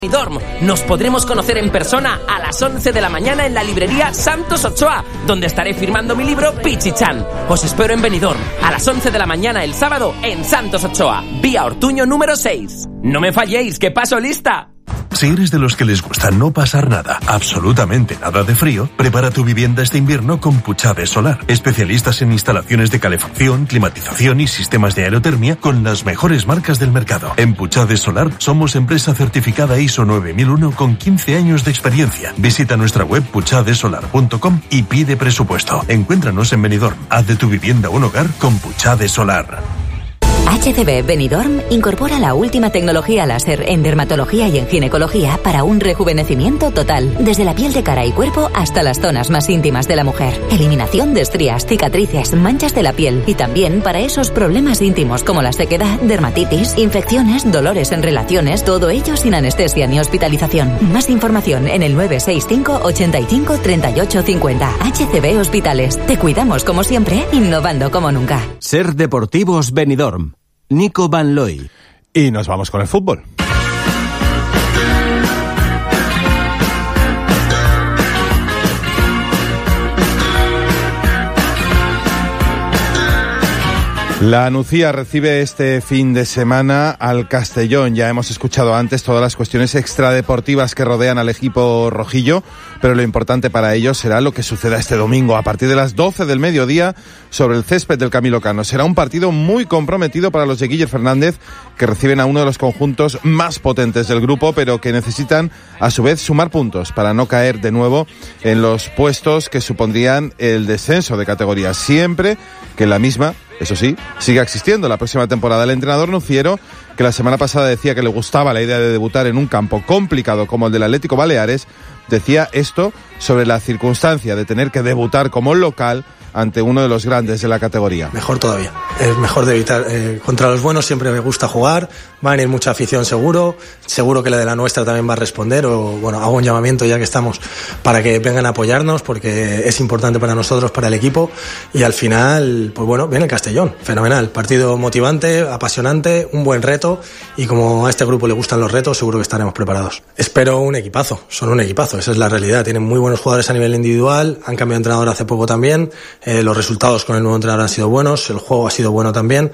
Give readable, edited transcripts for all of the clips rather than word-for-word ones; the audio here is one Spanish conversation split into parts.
Benidorm. Nos podremos conocer en persona a las 11 de la mañana en la librería Santos Ochoa, donde estaré firmando mi libro Pichichan. Os espero en Benidorm a las 11 de la mañana el sábado en Santos Ochoa, vía Ortuño número 6. No me falléis, que paso lista. Si eres de los que les gusta no pasar nada, absolutamente nada de frío, prepara tu vivienda este invierno con Puchade Solar. Especialistas en instalaciones de calefacción, climatización y sistemas de aerotermia con las mejores marcas del mercado. En Puchade Solar somos empresa certificada ISO 9001 con 15 años de experiencia. Visita nuestra web puchadesolar.com y pide presupuesto. Encuéntranos en Benidorm. Haz de tu vivienda un hogar con Puchade Solar. HCB Benidorm incorpora la última tecnología láser en dermatología y en ginecología para un rejuvenecimiento total, desde la piel de cara y cuerpo hasta las zonas más íntimas de la mujer. Eliminación de estrías, cicatrices, manchas de la piel y también para esos problemas íntimos como la sequedad, dermatitis, infecciones, dolores en relaciones, todo ello sin anestesia ni hospitalización. Más información en el 965 85 38 50. HCB Hospitales. Te cuidamos como siempre, innovando como nunca. Ser Deportivos Benidorm. Nico Van Looy. Y nos vamos con el fútbol. La Nucía recibe este fin de semana al Castellón. Ya hemos escuchado antes todas las cuestiones extradeportivas que rodean al equipo rojillo, pero lo importante para ellos será lo que suceda este domingo a partir de las 12 del mediodía sobre el césped del Camilo Cano. Será un partido muy comprometido para los de Guiller Fernández, que reciben a uno de los conjuntos más potentes del grupo, pero que necesitan a su vez sumar puntos para no caer de nuevo en los puestos que supondrían el descenso de categoría, siempre que la misma, eso sí, siga existiendo la próxima temporada. El entrenador nuciero, que la semana pasada decía que le gustaba la idea de debutar en un campo complicado como el del Atlético Baleares, decía esto sobre la circunstancia de tener que debutar como local ante uno de los grandes de la categoría. Mejor todavía, es mejor de evitar. Contra los buenos siempre me gusta jugar, va a venir mucha afición seguro que la de la nuestra también va a responder, o bueno, hago un llamamiento ya que estamos para que vengan a apoyarnos, porque es importante para nosotros, para el equipo, y al final, pues bueno, viene el Castellón, fenomenal, partido motivante, apasionante, un buen reto, y como a este grupo le gustan los retos, seguro que estaremos preparados. Espero un equipazo, son un equipazo, esa es la realidad, tienen muy buenos jugadores a nivel individual, han cambiado de entrenador hace poco también, los resultados con el nuevo entrenador han sido buenos, el juego ha sido bueno también,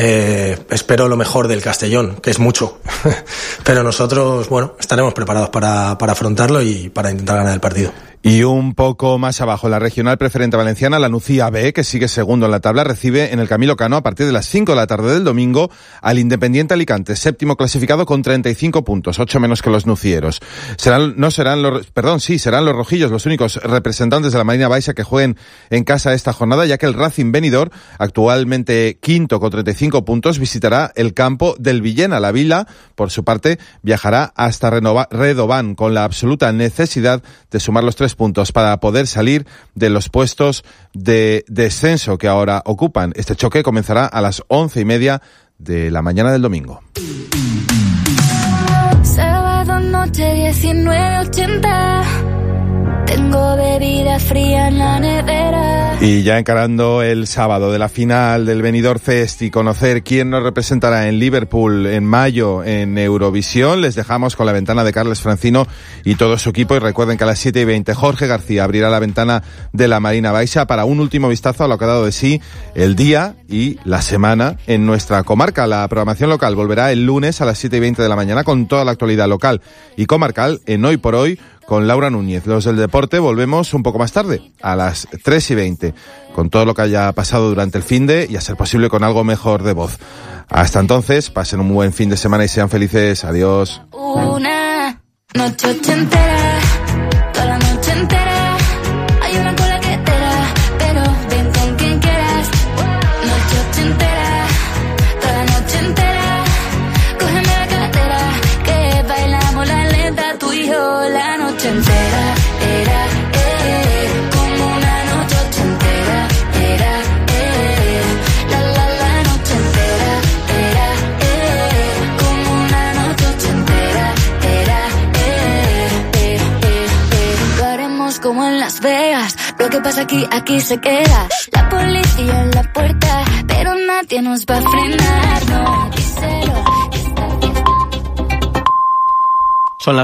espero lo mejor del Castellón, que es mucho, pero nosotros, bueno, estaremos preparados para afrontarlo y para intentar ganar el partido. Y un poco más abajo, la regional preferente valenciana, la Nucía B, que sigue segundo en la tabla, recibe en el Camilo Cano a partir de las 5 de la tarde del domingo al Independiente Alicante, séptimo clasificado con 35 puntos, 8 menos que los nucieros. Serán los rojillos los únicos representantes de la Marina Baixa que jueguen en casa esta jornada, ya que el Racing Benidorm, actualmente quinto con 35 puntos, visitará el campo del Villena. La Vila, por su parte, viajará hasta Redován con la absoluta necesidad de sumar los 3 puntos para poder salir de los puestos de descenso que ahora ocupan. Este choque comenzará a las 11:30 de la mañana del domingo. Sábado noche 19:80. Tengo bebida fría en la nevera. Y ya encarando el sábado de la final del Benidorm Fest y conocer quién nos representará en Liverpool en mayo en Eurovisión, les dejamos con la ventana de Carles Francino y todo su equipo. Y recuerden que a las 7:20 Jorge García abrirá la ventana de la Marina Baixa para un último vistazo a lo que ha dado de sí el día y la semana en nuestra comarca. La programación local volverá el lunes a las 7:20 de la mañana con toda la actualidad local y comarcal en Hoy por Hoy con Laura Núñez. Los del deporte volvemos un poco más tarde, a las 3:20, con todo lo que haya pasado durante el finde y a ser posible con algo mejor de voz. Hasta entonces, pasen un buen fin de semana y sean felices. Adiós. Una noche ochentera, toda la noche entera, hay una cola que te da, pero ven con quien quieras. Noche ochentera, toda la noche entera, cógeme la cartera, que bailamos la lenta, tú y yo la noche entera. Era, como una noche ochentera, era, la noche entera, era, como una noche ochentera, era, lo haremos como en Las Vegas, lo que pasa aquí se queda, la policía en la puerta, pero nadie nos va a frenar, no, díselo.